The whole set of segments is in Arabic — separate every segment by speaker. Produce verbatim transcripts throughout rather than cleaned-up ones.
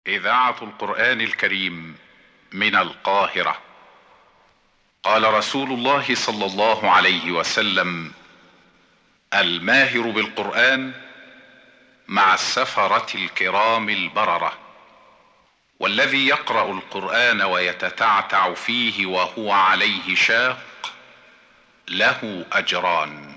Speaker 1: إذاعة القرآن الكريم من القاهرة. قال رسول الله صلى الله عليه وسلم: الماهر بالقرآن مع السفرة الكرام البررة، والذي يقرأ القرآن ويتتعتع فيه وهو عليه شاق له أجران.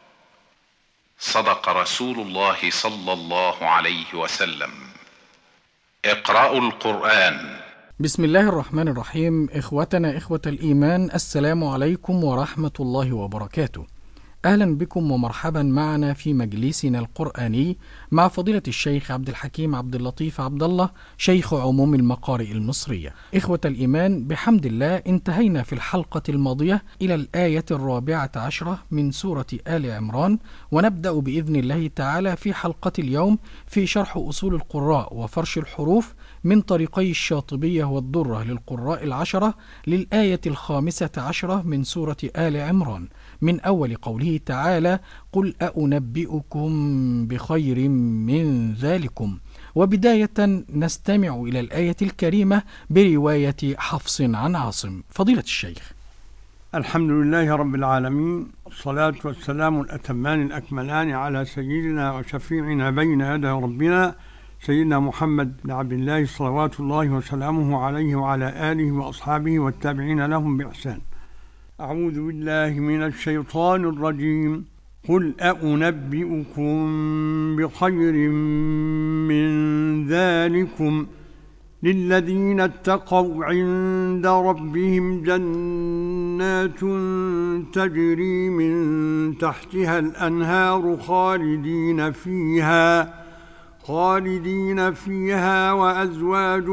Speaker 1: صدق رسول الله صلى الله عليه وسلم. اقرأوا القرآن.
Speaker 2: بسم الله الرحمن الرحيم. إخوتنا إخوة الإيمان، السلام عليكم ورحمة الله وبركاته. أهلا بكم ومرحبا معنا في مجلسنا القرآني مع فضيلة الشيخ عبد الحكيم عبد اللطيف عبد الله، شيخ عموم المقارئ المصرية. إخوة الإيمان، بحمد الله انتهينا في الحلقة الماضية إلى الآية الرابعة عشرة من سورة آل عمران، ونبدأ بإذن الله تعالى في حلقة اليوم في شرح أصول القراء وفرش الحروف من طريقي الشاطبية والدرة للقراء العشرة للآية الخامسة عشرة من سورة آل عمران، من أول قوله تعالى: قل أنبئكم بخير من ذلكم. وبداية نستمع إلى الآية الكريمة برواية حفص عن عاصم. فضيلة الشيخ.
Speaker 3: الحمد لله رب العالمين، الصلاة والسلام الأتمان الأكملان على سيدنا وشفيعنا بين يدي ربنا سيدنا محمد بن عبد الله صلوات الله وسلامه عليه وعلى آله وأصحابه والتابعين لهم بإحسان. أعوذ بالله من الشيطان الرجيم. قل أنبئكم بخير من ذلكم للذين اتقوا عند ربهم جنات تجري من تحتها الأنهار خالدين فيها خالدين فيها وأزواج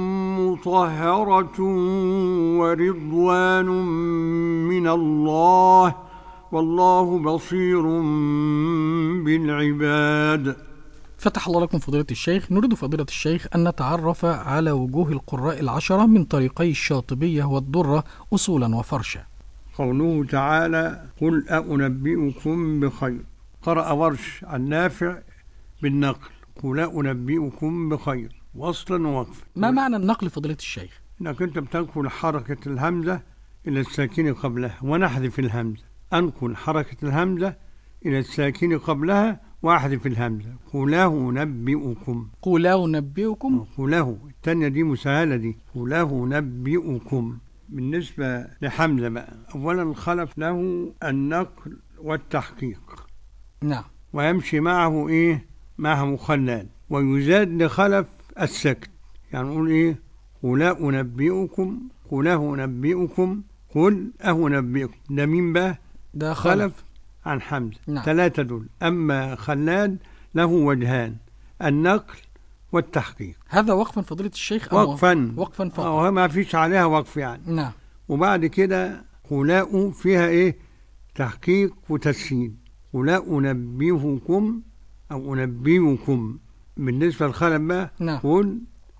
Speaker 3: مطهرة ورضوان من الله والله بصير بالعباد.
Speaker 2: فتح الله لكم فضيلة الشيخ. نريد فضيلة الشيخ أن نتعرف على وجوه القراء العشرة من طريقي الشاطبية والدرة أصولا وفرشا.
Speaker 3: قوله تعالى: قل أنبئكم بخير، قرأ ورش النافع بالنقل: قل أنبئكم بخير، وصلا ووقفا.
Speaker 2: ما معنى النقل فضيلة الشيخ؟
Speaker 3: إنك أنت بتنقل حركة الهمزة إلى الساكن قبلها ونحذف الهمزة. أنقل حركة الهمزة إلى الساكن قبلها وأحذف الهمزة. قله نبئكم
Speaker 2: قله نبئكم
Speaker 3: قله الثانية دي مسهلة، دي قله نبئكم. بالنسبة لحمزة بقى، أولا خلف له النقل والتحقيق،
Speaker 2: نعم،
Speaker 3: ويمشي معه إيه؟ معه خلال، ويزاد لخلف السكت. يعني نقول إيه؟ قل أنبئكم قله نبئكم قل أنبئكم. ده مين بقى؟
Speaker 2: ده
Speaker 3: خلف,
Speaker 2: خلف
Speaker 3: عن حمزة.
Speaker 2: نعم.
Speaker 3: ثلاثة دول. أما خلاد له وجهان: النقل والتحقيق.
Speaker 2: هذا وقفا فضيلة الشيخ؟
Speaker 3: وقفا
Speaker 2: وقفا فقط،
Speaker 3: أو ما فيش عليها وقف يعني.
Speaker 2: نعم.
Speaker 3: وبعد كده قلاء فيها إيه؟ تحقيق وتسهيل. قلاء أنبئكم أو أنبئكم. بالنسبة للخلف بقى،
Speaker 2: نعم.
Speaker 3: قل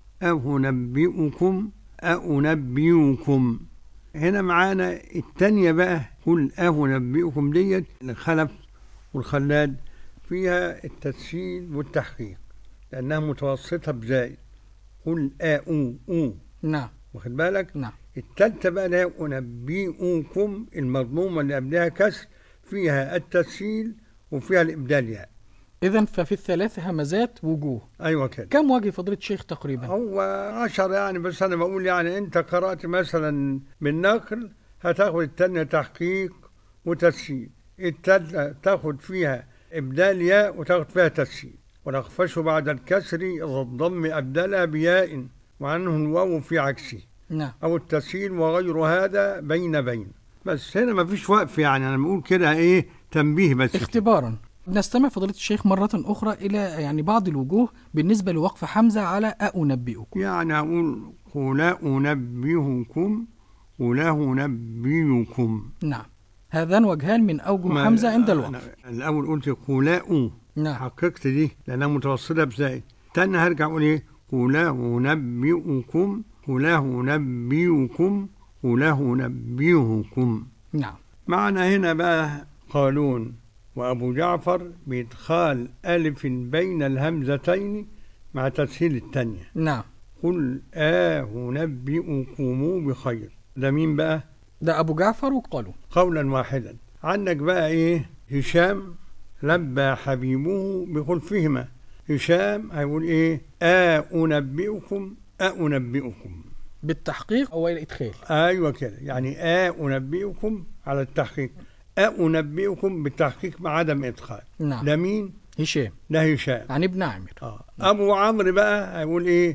Speaker 3: أنبئكم أنبئكم. هنا معانا التانية بقى: قل أنبئكم. ديت الخلف والخلاد فيها التسهيل والتحقيق لأنها متوسطة بزائد. قل أو أو،
Speaker 2: نعم،
Speaker 3: واخد بالك؟
Speaker 2: نعم.
Speaker 3: التالتة بقى اللي هي أنبئكم، المضمومة اللي قبلها كسر، فيها التسهيل وفيها الإبدال يعني.
Speaker 2: إذن ففي الثلاث همزات وجوه.
Speaker 3: أيوة كده.
Speaker 2: كم وجه فضيلة الشيخ تقريبا؟
Speaker 3: هو عشر يعني، بس أنا بقول يعني أنت قرأت مثلا بالنقل هتاخد التانية تحقيق وتسهيل، التالتة تاخد فيها إبدال ياء وتاخد فيها تسهيل. ونخفش بعد الكسر إذا الضم أبدلها بياء وعنه الواو في عكسه،
Speaker 2: نعم،
Speaker 3: أو التسهيل وغير هذا بين بين. بس هنا ما فيش وقف يعني، أنا بقول كده إيه، تنبيه بس
Speaker 2: اختبارا. نستمع فضيلة الشيخ مرة أخرى إلى يعني بعض الوجوه بالنسبة لوقف حمزة على أنبئكم.
Speaker 3: يعني أقول قل أنبئكم قل أنبئكم.
Speaker 2: نعم، هذان وجهان من أوجه حمزة عند الوقف.
Speaker 3: الأول قلت قلاء،
Speaker 2: نعم،
Speaker 3: حققت دي لأنها متوسطة بزائد. تاني هرجع أقول إيه؟ قل أنبئكم قل أنبئكم قل أنبئكم.
Speaker 2: نعم.
Speaker 3: معنا هنا بقى قالون وأبو جعفر بإدخال ألف بين الهمزتين مع تسهيل التانية.
Speaker 2: نعم.
Speaker 3: قل أنبئكم بخير. ده مين بقى؟
Speaker 2: ده أبو جعفر وقالوا
Speaker 3: قولا واحدا. عندك بقى إيه؟ هشام لبى حبيبه بخلفهما. هشام هيقول إيه؟ أنبئكم أنبئكم
Speaker 2: بالتحقيق أو الإدخال.
Speaker 3: أيوة كده، يعني أنبئكم على التحقيق، أنبئكم بالتحقيق مع عدم إدخال.
Speaker 2: نعم.
Speaker 3: ده مين؟
Speaker 2: هشام.
Speaker 3: ده هشام
Speaker 2: عن ابن عامر.
Speaker 3: آه. أبو عمرو بقى هيقول إيه؟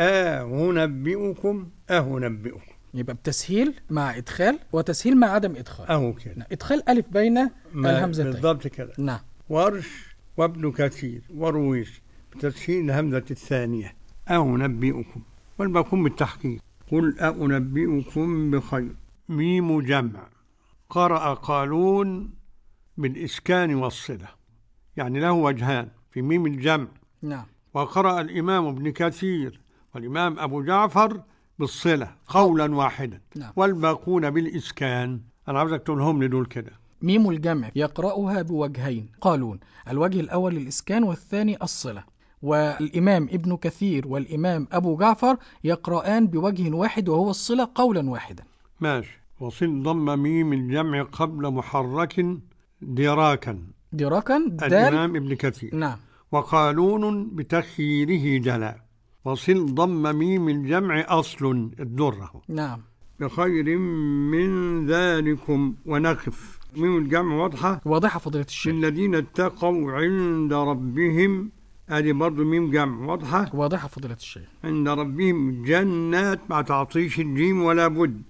Speaker 3: أنبئكم أنبئكم.
Speaker 2: يبقى بتسهيل مع إدخال وتسهيل مع عدم إدخال.
Speaker 3: أهو كده.
Speaker 2: إدخال ألف بين الهمزتين.
Speaker 3: بالضبط كده.
Speaker 2: نعم.
Speaker 3: ورش وابن كثير ورويش بتسهيل الهمزة الثانية أنبئكم، والباقون بالتحقيق. قل أنبئكم بخير. ميم جمع. قرأ قالون بالإسكان والصلة، يعني له وجهان في ميم الجمع.
Speaker 2: نعم.
Speaker 3: وقرأ الإمام ابن كثير والإمام أبو جعفر بالصلة قولا واحدا.
Speaker 2: نعم.
Speaker 3: والباقون بالإسكان. أنا عاوزك تقولهم لي دول كده.
Speaker 2: ميم الجمع يقرأها بوجهين قالون، الوجه الأول الإسكان والثاني الصلة. والإمام ابن كثير والإمام أبو جعفر يقرآن بوجه واحد وهو الصلة قولا واحدا.
Speaker 3: ماشي. وصل ضم ميم الجمع قبل محرك دراكا.
Speaker 2: دراكا دال
Speaker 3: الإمام ابن كثير.
Speaker 2: نعم.
Speaker 3: وقالون بتخييره جلا. وصل ضم ميم الجمع أصل الدرة.
Speaker 2: نعم.
Speaker 3: بخير من ذلكم ونخف. ميم الجمع واضحة
Speaker 2: واضحة فضيلة الشيخ.
Speaker 3: الذين اتقوا عند ربهم، ادي برضه ميم جمع واضحة.
Speaker 2: واضحة فضيلة الشيخ.
Speaker 3: عند ربهم جنات مع تعطيش الجيم ولا بد.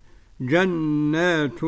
Speaker 3: جنات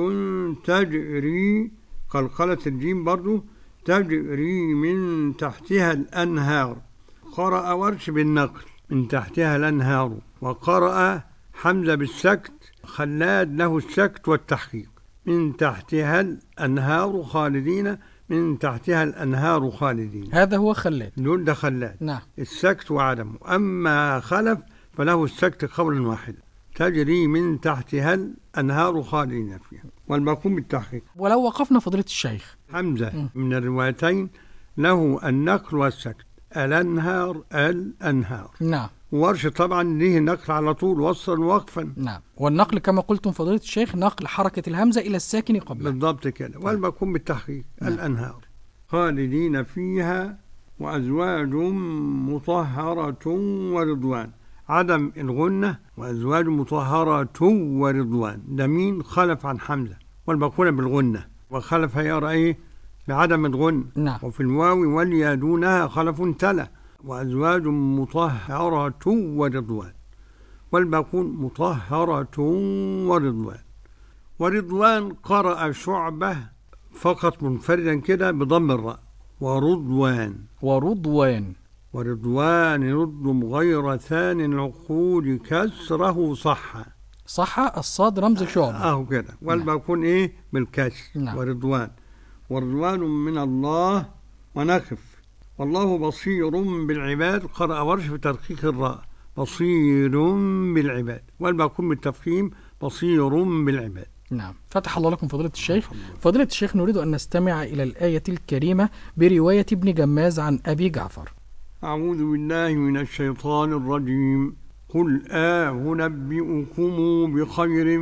Speaker 3: تجري قلقلة الجيم برضه تجري من تحتها الأنهار. قرأ ورش بالنقل من تحتها الأنهار. وقرأ حمزة بالسكت، خلاد له السكت والتحقيق. من تحتها الأنهار خالدين، من تحتها الأنهار خالدين.
Speaker 2: هذا هو خلاد.
Speaker 3: دول ده خلاد.
Speaker 2: نعم.
Speaker 3: السكت وعدمه. أما خلف فله السكت قولا واحدا. تجري من تحتها الأنهار خالدين فيها. والباقون بالتحقيق.
Speaker 2: ولو وقفنا فضيلة الشيخ
Speaker 3: حمزة
Speaker 2: م.
Speaker 3: من الروايتين له النقل والسكت. الأنهار الأنهار.
Speaker 2: نعم.
Speaker 3: ورش طبعا ليه نقل على طول وصلا ووقفا.
Speaker 2: نعم. والنقل كما قلتم فضيلة الشيخ نقل حركة الهمزة إلى الساكن قبله.
Speaker 3: بالضبط كده. والباقون بالتحقيق.
Speaker 2: نعم.
Speaker 3: الأنهار خالدين فيها وأزواج مطهرة ورضوان. عدم الغنة وأزواج مطهرة ورضوان. ده مين؟ خلف عن حمزة. والباقون بالغنة. وخلف يرى إيه؟ بعدم الغنة.
Speaker 2: نعم.
Speaker 3: وفي الواو واليا دونها خلف تلا. وأزواج مطهرة ورضوان. والباقون مطهرة ورضوان. ورضوان قرأ شعبة فقط منفردا كده بضم الراء. ورضوان.
Speaker 2: ورضوان.
Speaker 3: ورضوان رد غير ثان العقول كسره صح.
Speaker 2: صح الصاد رمز شعبة.
Speaker 3: اهو كده. والباقون ايه؟ بالكسر.
Speaker 2: نعم.
Speaker 3: ورضوان. ورضوان من الله ونخف. والله بصير بالعباد. قرأ ورش بترقيق الراء بصير بالعباد. والباقون بالتفخيم بصير بالعباد.
Speaker 2: نعم. فتح الله لكم فضيلة الشيخ. فضيلة الشيخ نريد أن نستمع إلى الآية الكريمة برواية ابن جماز عن أبي جعفر.
Speaker 3: أعوذ بالله من الشيطان الرجيم. قل أنبئكم بخير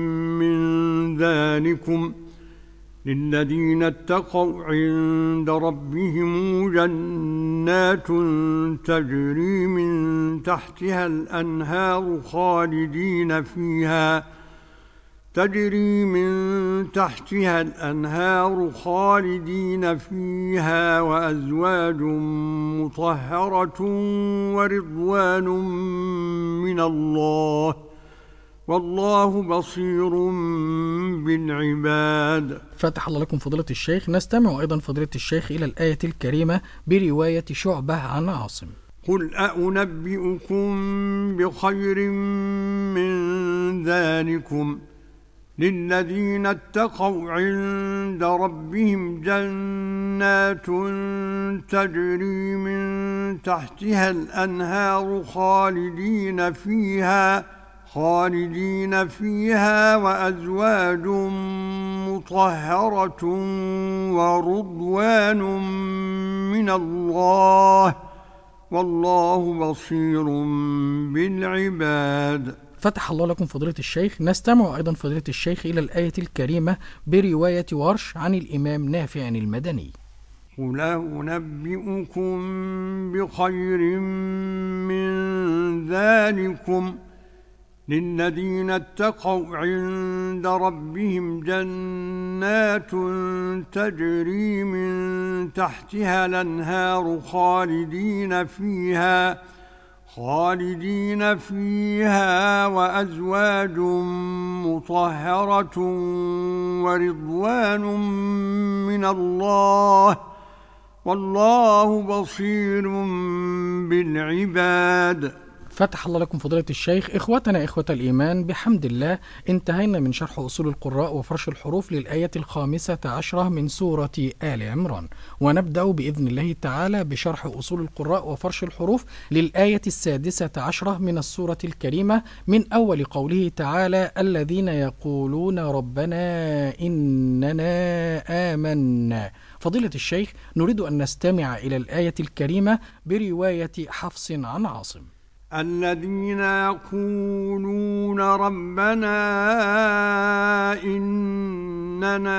Speaker 3: من ذلكم للذين اتقوا عند ربهم جنات تجري من تحتها الأنهار خالدين فيها تجري من تحتها الأنهار خالدين فيها وأزواج مطهرة ورضوان من الله والله بصير بالعباد.
Speaker 2: فتح الله لكم فضيلة الشيخ. نستمع أيضا فضيلة الشيخ إلى الآية الكريمة برواية شعبة عن عاصم.
Speaker 3: قل أنبئكم بخير من ذلكم للذين اتقوا عند ربهم جنات تجري من تحتها الأنهار خالدين فيها خالدين فيها وأزواج مطهرة ورضوان من الله والله بصير بالعباد.
Speaker 2: فتح الله لكم فضيلة الشيخ. نستمع أيضا فضيلة الشيخ إلى الآية الكريمة برواية ورش عن الإمام نافع المدني.
Speaker 3: قل أنبئكم بخير من ذلكم للذين اتقوا عند ربهم جنات تجري من تحتها الأنهار خالدين فيها خالدين فيها وأزواج مطهرة ورضوان من الله والله بصير بالعباد.
Speaker 2: فتح الله لكم فضيلة الشيخ. إخوتنا إخوة الإيمان، بحمد الله انتهينا من شرح أصول القراء وفرش الحروف للآية الخامسة عشرة من سورة آل عمران، ونبدأ بإذن الله تعالى بشرح أصول القراء وفرش الحروف للآية السادسة عشرة من السورة الكريمة، من أول قوله تعالى: الذين يقولون ربنا إننا آمنا. فضيلة الشيخ، نريد أن نستمع إلى الآية الكريمة برواية حفص عن عاصم.
Speaker 3: الذين يقولون ربنا إننا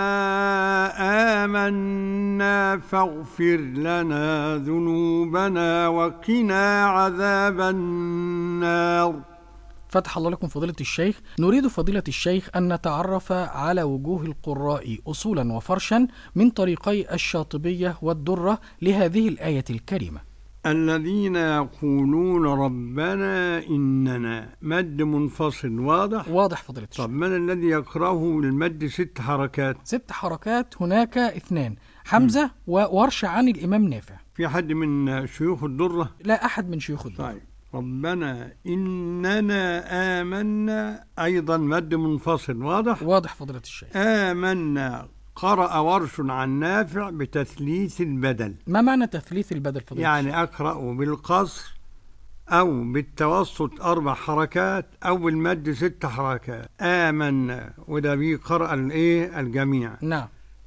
Speaker 3: آمنا فاغفر لنا ذنوبنا وقنا عذاب النار.
Speaker 2: فتح الله لكم فضيلة الشيخ. نريد فضيلة الشيخ أن نتعرف على وجوه القراء أصولا وفرشا من طريقي الشاطبية والدرة لهذه الآية الكريمة.
Speaker 3: الذين يقولون ربنا إننا مد منفصل واضح؟
Speaker 2: واضح فضيلة الشيخ.
Speaker 3: طب من الذي يقرأه للمد ست حركات؟
Speaker 2: ست حركات، هناك اثنان، حمزة م. وورش عن الإمام نافع.
Speaker 3: في حد من شيوخ الدرة؟
Speaker 2: لا أحد من شيوخ الدرة.
Speaker 3: طيب، ربنا إننا آمنا أيضا مد منفصل واضح؟
Speaker 2: واضح فضيلة الشيخ.
Speaker 3: آمنا قرأ ورش عن نافع بتثليث البدل.
Speaker 2: ما معنى تثليث البدل فضيلة
Speaker 3: يعني
Speaker 2: الشيخ؟
Speaker 3: أقرأ بالقصر أو بالتوسط أربع حركات أو بالمد ست حركات. آمنا، وده بيه قرأ الإيه الجميع.
Speaker 2: نعم.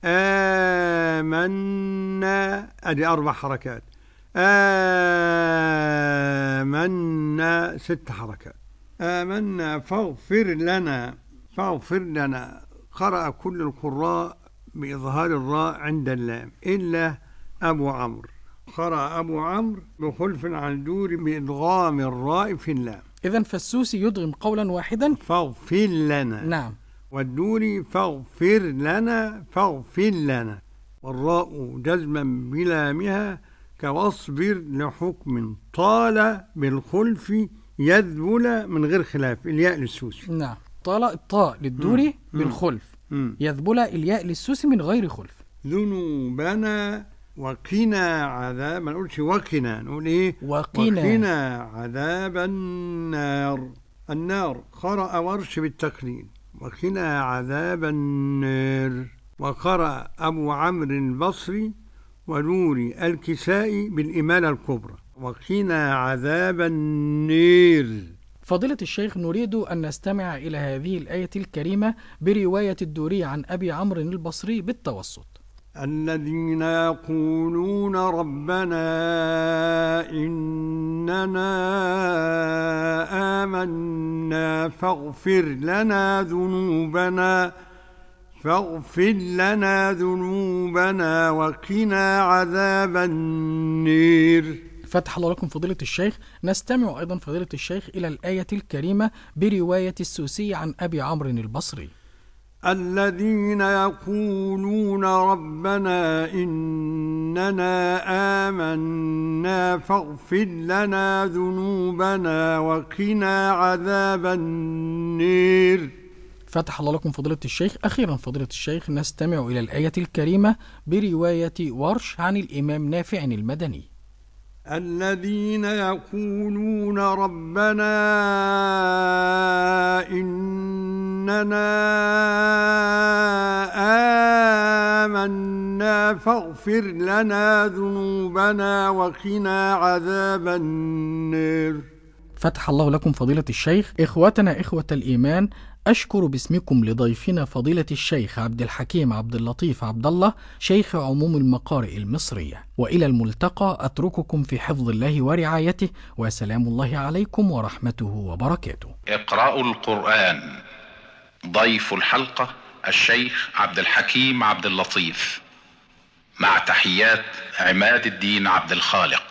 Speaker 3: آمنا أدي أربع حركات. آمنا ست حركات. آمنا فاغفر لنا فاغفر لنا قرأ كل القراء بإظهار الراء عند اللام إلا أبو عمرو. قرأ أبو عمرو بخلف عن الدور بإدغام الراء في اللام.
Speaker 2: إذن فالسوسي يدغم قولا واحدا
Speaker 3: فاغفر لنا.
Speaker 2: نعم.
Speaker 3: والدوري فاغفر لنا فاغفر لنا، والراء جزما بلامها كواصبر لحكم طال بالخلف يذبل من غير خلاف الياء للسوسي.
Speaker 2: نعم. طال الطاء للدوري مم. بالخلف. مم. يذبل الياء للسوسي من غير خلف.
Speaker 3: ذنوبنا وقنا عذاب، ما نقولش وقنا، نقول ايه
Speaker 2: وقنا,
Speaker 3: وقنا عذاب النار. النار قرأ ورش بالتقليل وقنا عذاب النار. وقرأ أبو عمرو البصري ونوري الكسائي بالإمالة الكبرى وقنا عذاب النار.
Speaker 2: فضيلة الشيخ، نريد أن نستمع إلى هذه الآية الكريمة برواية الدوري عن أبي عمرو البصري بالتوسط.
Speaker 3: الذين يقولون ربنا إننا آمنا فاغفر لنا ذنوبنا فاغفر لنا ذنوبنا وقنا عذاب النار.
Speaker 2: فتح الله لكم فضيلة الشيخ. نستمع أيضا فضيلة الشيخ إلى الآية الكريمة برواية السوسي عن أبي عمرو البصري.
Speaker 3: الذين يقولون ربنا إننا آمنا فاغفر لنا ذنوبنا وقنا عذاب النار.
Speaker 2: فتح الله لكم فضيلة الشيخ. أخيرا فضيلة الشيخ، نستمع إلى الآية الكريمة برواية ورش عن الإمام نافع المدني.
Speaker 3: الذين يقولون ربنا إننا آمنا فاغفر لنا ذنوبنا وقنا عذاب النار.
Speaker 2: فتح الله لكم فضيلة الشيخ. إخوتنا إخوة الإيمان، أشكر باسمكم لضيفنا فضيلة الشيخ عبد الحكيم عبد اللطيف عبد الله شيخ عموم المقارئ المصرية، وإلى الملتقى أترككم في حفظ الله ورعايته، وسلام الله عليكم ورحمته وبركاته.
Speaker 1: اقرأوا القرآن. ضيف الحلقة الشيخ عبد الحكيم عبد اللطيف، مع تحيات عماد الدين عبد الخالق.